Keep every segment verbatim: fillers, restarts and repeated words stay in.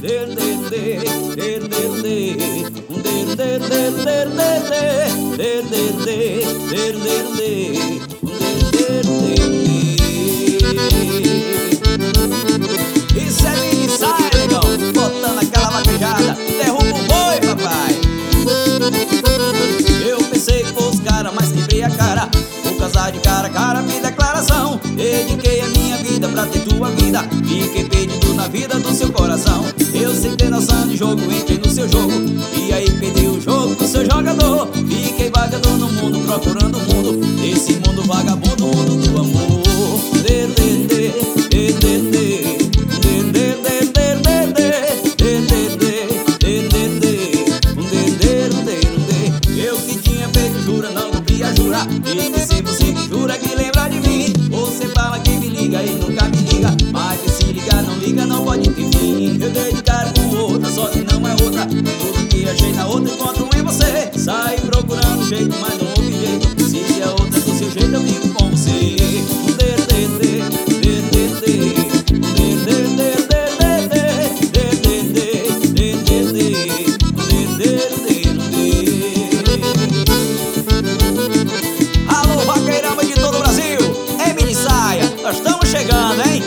Isso é mini saia, negão, botando aquela vaquejada, derruba o boi, papai. Eu pensei que fosse cara, mas quebrei a cara. Vou casar de cara a cara, fiz declaração. Dediquei a minha vida pra ter tua vida. Fiquei perdido na vida do seu coração. Eu sem ter noção de jogo, entrei no seu jogo. E aí perdi o jogo do seu jogador. Fiquei vagando no mundo, procurando o mundo. Esse mundo vagabundo, mundo do amor. Eu que tinha feito jura, não cumpri a jura. Esqueci você que jura que lembra de mim. Você fala que me liga e nunca me liga. Mas que se ligar não liga, não pode ter fim. Eu dei de cara com outra, só que não é outra. Tudo que achei na outra encontro em você. Saí procurando um jeito, mas não houve jeito. Se é outra do seu jeito, eu vivo com você. Alô, vaqueirama de todo o Brasil, é mini saia, nós estamos chegando, hein?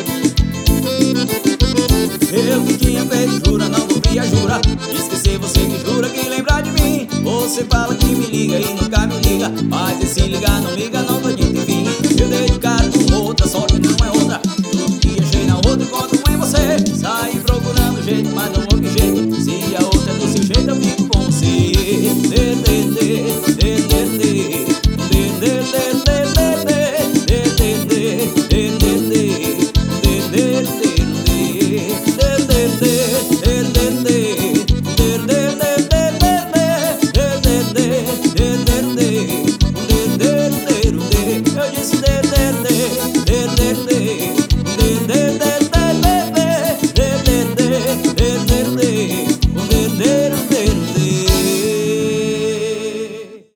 Eu que tinha feito jura, não cumpri a jura. Esqueci você que jura que lembra de mim. Você fala que me liga e nunca me liga. Mas esse ligar não